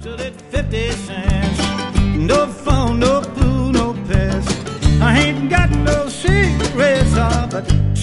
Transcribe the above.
stood at 50 cents. No phone, no pool, no pest. I ain't got no cigarettes, but